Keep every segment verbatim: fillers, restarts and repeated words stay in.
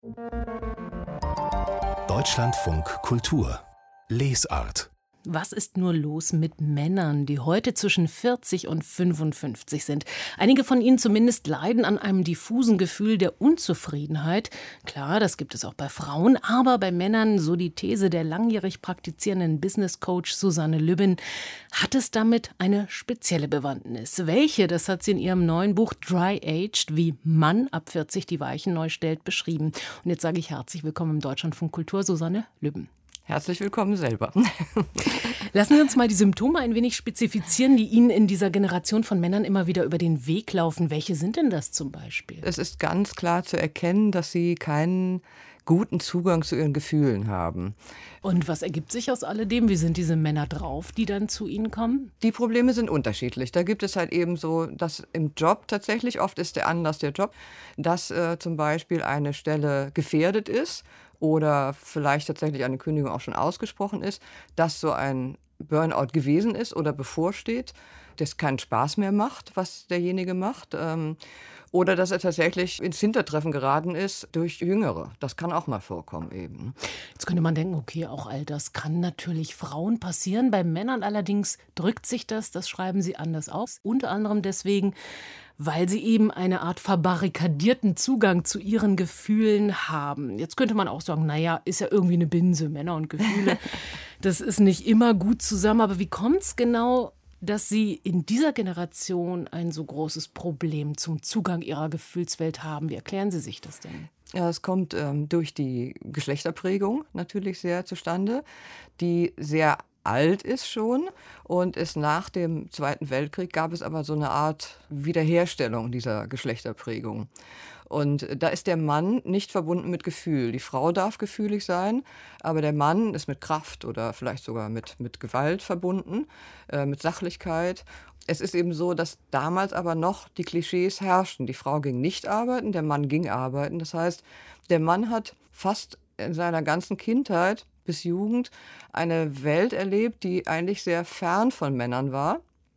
Deutschlandfunk Kultur Lesart. Was ist nur los mit Männern, die heute zwischen vierzig und fünfundfünfzig sind? Einige von ihnen zumindest leiden an einem diffusen Gefühl der Unzufriedenheit. Klar, das gibt es auch bei Frauen, aber bei Männern, so die These der langjährig praktizierenden Business-Coach Susanne Lübben, hat es damit eine spezielle Bewandtnis. Welche, das hat sie in ihrem neuen Buch Dry-Aged, wie Mann ab vierzig die Weichen neu stellt, beschrieben. Und jetzt sage ich herzlich willkommen im Deutschlandfunk Kultur, Susanne Lübben. Herzlich willkommen selber. Lassen Sie uns mal die Symptome ein wenig spezifizieren, die Ihnen in dieser Generation von Männern immer wieder über den Weg laufen. Welche sind denn das zum Beispiel? Es ist ganz klar zu erkennen, dass sie keinen guten Zugang zu ihren Gefühlen haben. Und was ergibt sich aus alledem? Wie sind diese Männer drauf, die dann zu Ihnen kommen? Die Probleme sind unterschiedlich. Da gibt es halt eben so, dass im Job tatsächlich, oft ist der Anlass der Job, dass äh, zum Beispiel eine Stelle gefährdet ist oder vielleicht tatsächlich eine Kündigung auch schon ausgesprochen ist, dass so ein Burnout gewesen ist oder bevorsteht, das keinen Spaß mehr macht, was derjenige macht. Ähm, oder dass er tatsächlich ins Hintertreffen geraten ist durch Jüngere. Das kann auch mal vorkommen eben. Jetzt könnte man denken, okay, auch all das kann natürlich Frauen passieren. Bei Männern allerdings drückt sich das, das schreiben sie anders aus. Unter anderem deswegen, weil sie eben eine Art verbarrikadierten Zugang zu ihren Gefühlen haben. Jetzt könnte man auch sagen, naja, ist ja irgendwie eine Binse, Männer und Gefühle. Das ist nicht immer gut zusammen. Aber wie kommt es genau, dass Sie in dieser Generation ein so großes Problem zum Zugang Ihrer Gefühlswelt haben? Wie erklären Sie sich das denn? Ja, es kommt ähm, durch die Geschlechterprägung natürlich sehr zustande, die sehr alt ist schon, und es nach dem Zweiten Weltkrieg gab es aber so eine Art Wiederherstellung dieser Geschlechterprägung. Und da ist der Mann nicht verbunden mit Gefühl. Die Frau darf gefühlig sein, aber der Mann ist mit Kraft oder vielleicht sogar mit, mit Gewalt verbunden, äh, mit Sachlichkeit. Es ist eben so, dass damals aber noch die Klischees herrschten. Die Frau ging nicht arbeiten, der Mann ging arbeiten. Das heißt, der Mann hat fast in seiner ganzen Kindheit bis Jugend eine Welt erlebt, die eigentlich sehr fern von Männern war.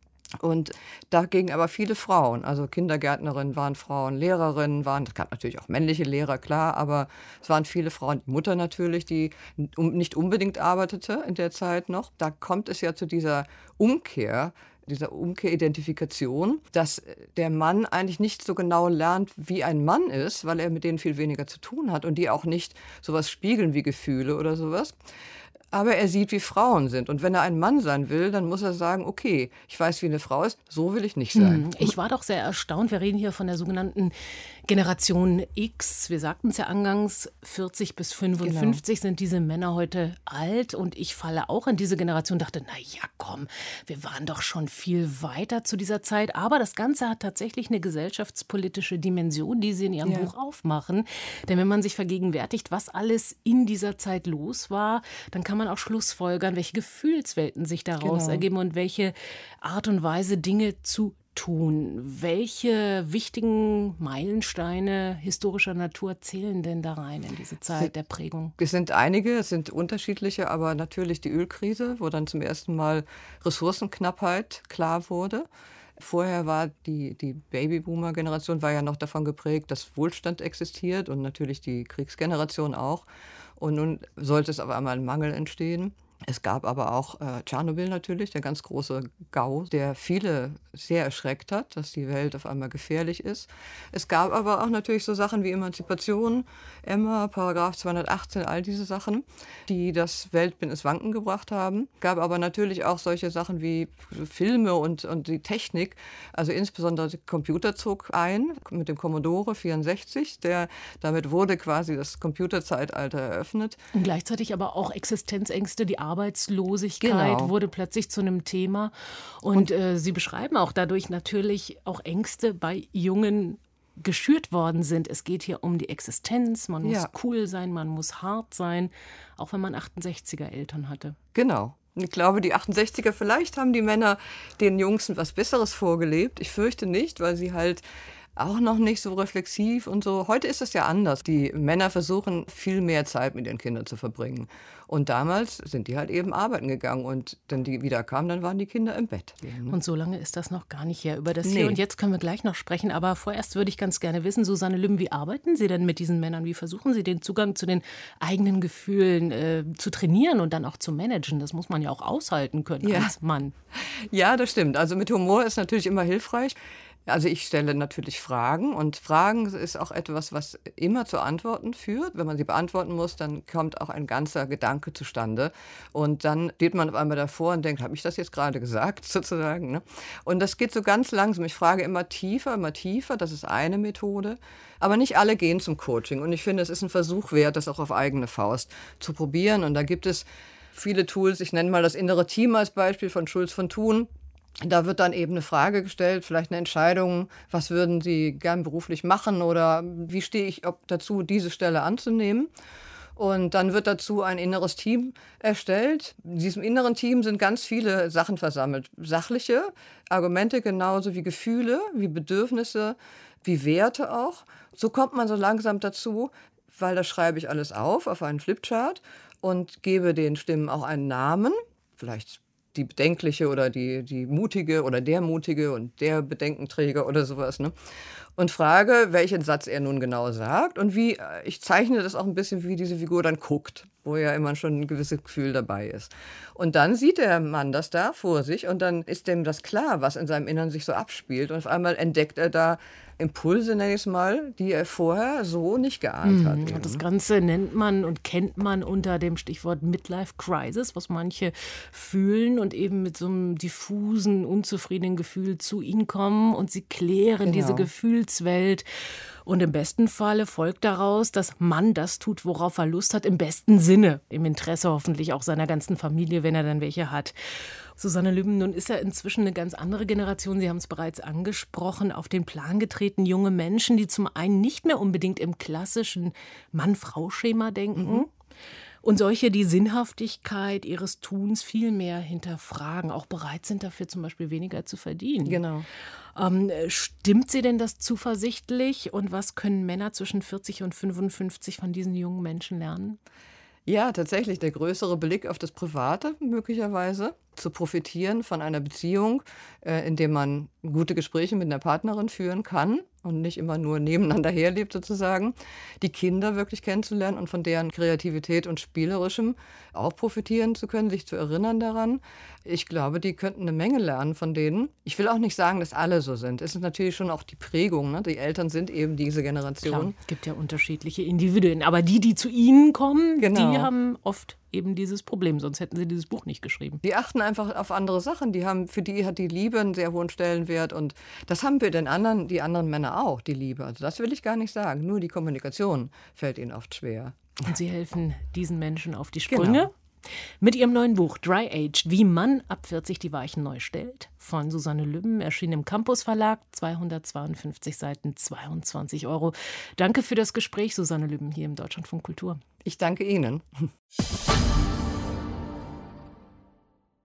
Und dagegen aber viele Frauen, also Kindergärtnerinnen waren Frauen, Lehrerinnen waren, das gab natürlich auch männliche Lehrer, klar, aber es waren viele Frauen, die Mutter natürlich, die nicht unbedingt arbeitete in der Zeit noch. Da kommt es ja zu dieser Umkehr, dieser Umkehridentifikation, dass der Mann eigentlich nicht so genau lernt, wie ein Mann ist, weil er mit denen viel weniger zu tun hat und die auch nicht sowas spiegeln wie Gefühle oder sowas. Aber er sieht, wie Frauen sind. Und wenn er ein Mann sein will, dann muss er sagen, okay, ich weiß, wie eine Frau ist, so will ich nicht sein. Ich war doch sehr erstaunt. Wir reden hier von der sogenannten Generation X. Wir sagten es ja angangs, vierzig bis fünfundfünfzig genau. Sind diese Männer heute alt. Und ich falle auch in diese Generation und dachte, na ja, komm, wir waren doch schon viel weiter zu dieser Zeit. Aber das Ganze hat tatsächlich eine gesellschaftspolitische Dimension, die Sie in Ihrem ja. Buch aufmachen. Denn wenn man sich vergegenwärtigt, was alles in dieser Zeit los war, dann kann man auch schlussfolgern, welche Gefühlswelten sich daraus genau. ergeben und welche Art und Weise Dinge zu tun. Welche wichtigen Meilensteine historischer Natur zählen denn da rein in diese Zeit der Prägung? Es sind einige, es sind unterschiedliche, aber natürlich die Ölkrise, wo dann zum ersten Mal Ressourcenknappheit klar wurde. Vorher war die, die Babyboomer-Generation war ja noch davon geprägt, dass Wohlstand existiert und natürlich die Kriegsgeneration auch. Und nun sollte es auf einmal ein Mangel entstehen. Es gab aber auch äh, Tschernobyl natürlich, der ganz große Gau, der viele sehr erschreckt hat, dass die Welt auf einmal gefährlich ist. Es gab aber auch natürlich so Sachen wie Emanzipation, Emma, Paragraph zweihundertachtzehn, all diese Sachen, die das Weltbild ins Wanken gebracht haben. Es gab aber natürlich auch solche Sachen wie Filme und, und die Technik, also insbesondere der Computer zog ein mit dem Commodore vierundsechzig. Der, damit wurde quasi das Computerzeitalter eröffnet. Und gleichzeitig aber auch Existenzängste, die Arbeitslosigkeit genau. wurde plötzlich zu einem Thema. Und, und äh, Sie beschreiben auch dadurch natürlich auch Ängste bei Jungen geschürt worden sind. Es geht hier um die Existenz, man muss ja. cool sein, man muss hart sein, auch wenn man achtundsechziger Eltern hatte. Genau. Ich glaube, die achtundsechziger, vielleicht haben die Männer den Jungs was Besseres vorgelebt. Ich fürchte nicht, weil sie halt auch noch nicht so reflexiv und so. Heute ist es ja anders. Die Männer versuchen, viel mehr Zeit mit ihren Kindern zu verbringen. Und damals sind die halt eben arbeiten gegangen. Und wenn die wieder kamen, dann waren die Kinder im Bett. Und so lange ist das noch gar nicht her über das Nee. Hier. Und jetzt können wir gleich noch sprechen. Aber vorerst würde ich ganz gerne wissen, Susanne Lübben, wie arbeiten Sie denn mit diesen Männern? Wie versuchen Sie den Zugang zu den eigenen Gefühlen äh, zu trainieren und dann auch zu managen? Das muss man ja auch aushalten können Ja. als Mann. Ja, das stimmt. Also mit Humor ist natürlich immer hilfreich. Also ich stelle natürlich Fragen und Fragen ist auch etwas, was immer zu Antworten führt. Wenn man sie beantworten muss, dann kommt auch ein ganzer Gedanke zustande und dann steht man auf einmal davor und denkt, habe ich das jetzt gerade gesagt sozusagen, ne? Und das geht so ganz langsam. Ich frage immer tiefer, immer tiefer. Das ist eine Methode. Aber nicht alle gehen zum Coaching und ich finde, es ist ein Versuch wert, das auch auf eigene Faust zu probieren. Und da gibt es viele Tools. Ich nenne mal das innere Team als Beispiel von Schulz von Thun. Da wird dann eben eine Frage gestellt, vielleicht eine Entscheidung, was würden Sie gern beruflich machen oder wie stehe ich dazu, diese Stelle anzunehmen. Und dann wird dazu ein inneres Team erstellt. In diesem inneren Team sind ganz viele Sachen versammelt. Sachliche Argumente genauso wie Gefühle, wie Bedürfnisse, wie Werte auch. So kommt man so langsam dazu, weil das schreibe ich alles auf, auf einen Flipchart und gebe den Stimmen auch einen Namen, vielleicht die Bedenkliche oder die, die Mutige oder der Mutige und der Bedenkenträger oder sowas, ne? Und frage, welchen Satz er nun genau sagt und wie, ich zeichne das auch ein bisschen, wie diese Figur dann guckt, wo ja immer schon ein gewisses Gefühl dabei ist. Und dann sieht der Mann das da vor sich und dann ist dem das klar, was in seinem Innern sich so abspielt und auf einmal entdeckt er da Impulse, nenne ich es mal, die er vorher so nicht geahnt hat. Und das Ganze nennt man und kennt man unter dem Stichwort Midlife Crisis, was manche fühlen und eben mit so einem diffusen, unzufriedenen Gefühl zu ihnen kommen und sie klären Genau. diese Gefühlswelt. Und im besten Falle folgt daraus, dass man das tut, worauf er Lust hat, im besten Sinne, im Interesse hoffentlich auch seiner ganzen Familie, wenn er dann welche hat. Susanne Lübben, nun ist ja inzwischen eine ganz andere Generation, Sie haben es bereits angesprochen, auf den Plan getreten, junge Menschen, die zum einen nicht mehr unbedingt im klassischen Mann-Frau-Schema denken, mhm. und solche, die Sinnhaftigkeit ihres Tuns viel mehr hinterfragen, auch bereit sind dafür zum Beispiel weniger zu verdienen. Genau. Ähm, stimmt Sie denn das zuversichtlich und was können Männer zwischen vierzig und fünfundfünfzig von diesen jungen Menschen lernen? Ja, tatsächlich der größere Blick auf das Private möglicherweise, zu profitieren von einer Beziehung, äh, in der man gute Gespräche mit einer Partnerin führen kann und nicht immer nur nebeneinander herlebt sozusagen, die Kinder wirklich kennenzulernen und von deren Kreativität und Spielerischem auch profitieren zu können, sich zu erinnern daran. Ich glaube, die könnten eine Menge lernen von denen. Ich will auch nicht sagen, dass alle so sind. Es ist natürlich schon auch die Prägung, ne? Die Eltern sind eben diese Generation. Klar, es gibt ja unterschiedliche Individuen, aber die, die zu Ihnen kommen, Genau. die haben oft eben dieses Problem, sonst hätten Sie dieses Buch nicht geschrieben. Die achten einfach auf andere Sachen. Die haben, für die hat die Liebe einen sehr hohen Stellenwert und das haben wir den anderen, die anderen Männer auch, die Liebe. Also das will ich gar nicht sagen. Nur die Kommunikation fällt ihnen oft schwer. Und Sie helfen diesen Menschen auf die Sprünge. Genau. Mit Ihrem neuen Buch Dry Aged, wie Mann ab vierzig die Weichen neu stellt, von Susanne Lübben, erschienen im Campus Verlag, zweihundertzweiundfünfzig Seiten, zweiundzwanzig Euro. Danke für das Gespräch, Susanne Lübben, hier im Deutschlandfunk Kultur. Ich danke Ihnen.